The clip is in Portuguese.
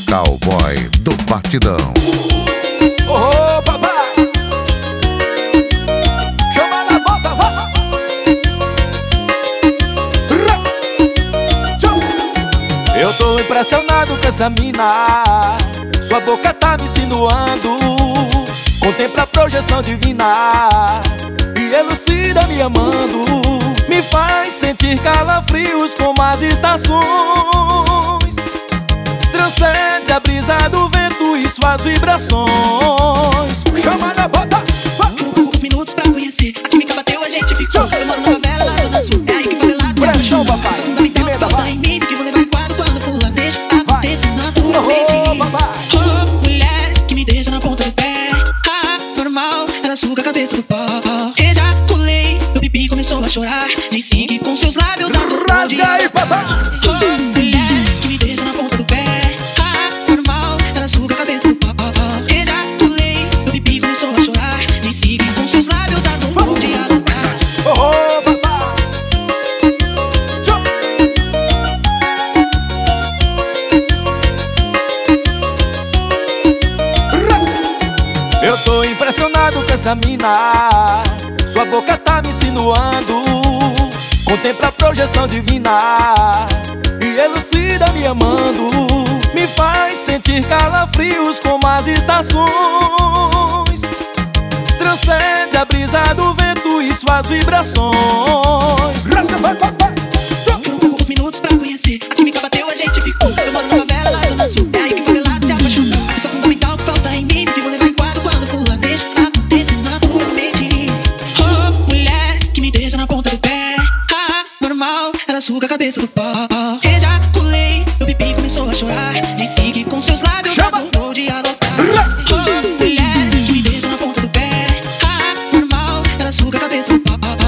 Cowboy do Batidão. Ô, papai, chama na boca, vai. Eu tô impressionado com essa mina. Sua boca tá me insinuando. Contempla a projeção divina e elucida me amando. Me faz sentir calafrios como as estações. Transcende a brisa do vento e suas vibrações. Chama na bota. Poucos minutos pra conhecer. A química bateu, a gente ficou. Eu moro na favela lá do sul. É aí que favelado se Pressão, apaixona. papai. Sou fundamental que falta em mim. Que vou levar em quadro quando for lá. Deixa acontecer naturalmente. Oh, papai. Oh, mulher que me deixa na ponta do pé. Normal, ela suga a cabeça do pó. Ejaculei, meu pipi começou a chorar. Disse que com seus lábios Rasga aí, papai. Oh, mulher que me deixa na ponta do pé. Normal, ela suga a cabeça do pó. Ejaculei, meu pipi começou a chorar. Disse que com seus lábios vou dialogar. Oh, papai. Eu tô impressionado com essa mina. Sua boca tá me insinuando. Contempla a projeção divina e elucida me amando. Me faz sentir calafrios como as estações. Transcende a brisa do vento e suas vibrações. Foram poucos minutos pra conhecer. A química bateu, a gente ficou. Eu moro na favela lá do sul. É aí que favelado se apaixonou. Isso é fundamental que falta em mim. Que vou levar em quadro quando for lá. Deixa acontecer naturalmente. Oh, mulher que me deixa na ponta do pé. Normal, ela suga a cabeça do pó. Ejaculei, meu pipi começou a chorar. Disse que com seus lábios vou dialogar. Oh, mulher que me deixa na ponta do pé. Normal, ela suga a cabeça do pó.